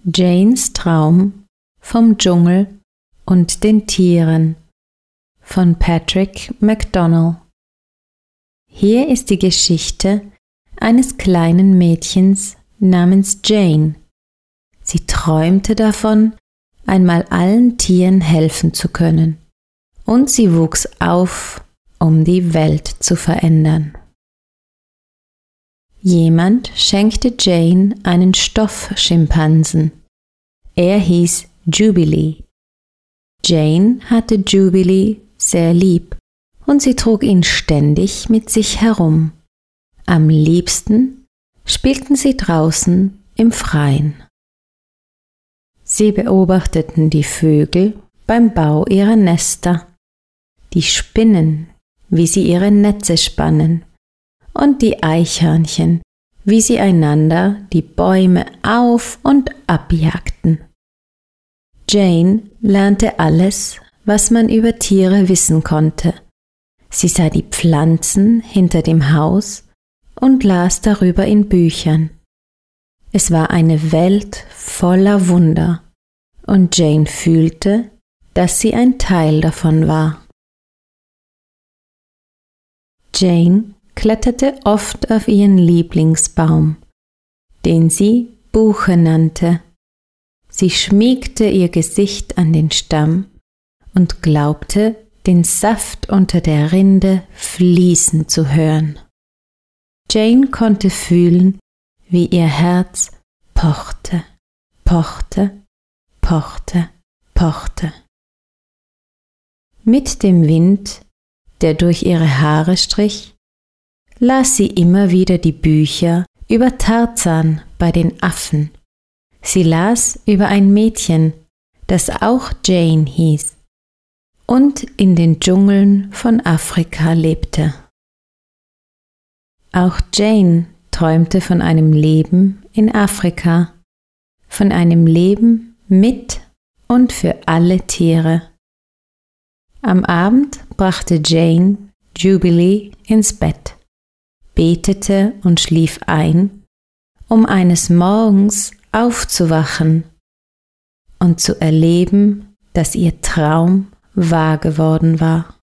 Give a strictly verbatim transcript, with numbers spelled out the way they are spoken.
Janes Traum vom Dschungel und den Tieren von Patrick McDonnell. Hier ist die Geschichte eines kleinen Mädchens namens Jane. Sie träumte davon, einmal allen Tieren helfen zu können, und sie wuchs auf, um die Welt zu verändern. Jemand schenkte Jane einen Stoffschimpansen. Er hieß Jubilee. Jane hatte Jubilee sehr lieb und sie trug ihn ständig mit sich herum. Am liebsten spielten sie draußen im Freien. Sie beobachteten die Vögel beim Bau ihrer Nester, die Spinnen, wie sie ihre Netze spannen, und die Eichhörnchen, wie sie einander die Bäume auf- und abjagten. Jane lernte alles, was man über Tiere wissen konnte. Sie sah die Pflanzen hinter dem Haus und las darüber in Büchern. Es war eine Welt voller Wunder, und Jane fühlte, dass sie ein Teil davon war. Jane kletterte oft auf ihren Lieblingsbaum, den sie Buche nannte. Sie schmiegte ihr Gesicht an den Stamm und glaubte, den Saft unter der Rinde fließen zu hören. Jane konnte fühlen, wie ihr Herz pochte, pochte, pochte, pochte. Mit dem Wind, der durch ihre Haare strich, las sie immer wieder die Bücher über Tarzan bei den Affen. Sie las über ein Mädchen, das auch Jane hieß und in den Dschungeln von Afrika lebte. Auch Jane träumte von einem Leben in Afrika, von einem Leben mit und für alle Tiere. Am Abend brachte Jane Jubilee ins Bett, betete und schlief ein, um eines Morgens aufzuwachen und zu erleben, dass ihr Traum wahr geworden war.